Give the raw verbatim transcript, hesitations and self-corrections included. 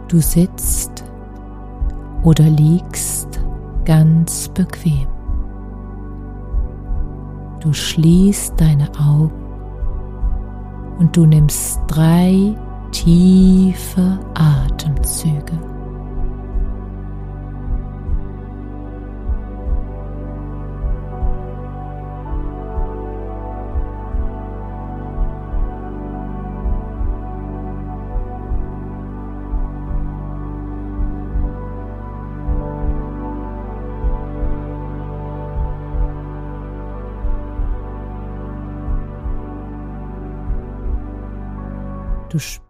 Du sitzt oder liegst ganz bequem. Du schließt deine Augen und du nimmst drei tiefe Atemzüge. Du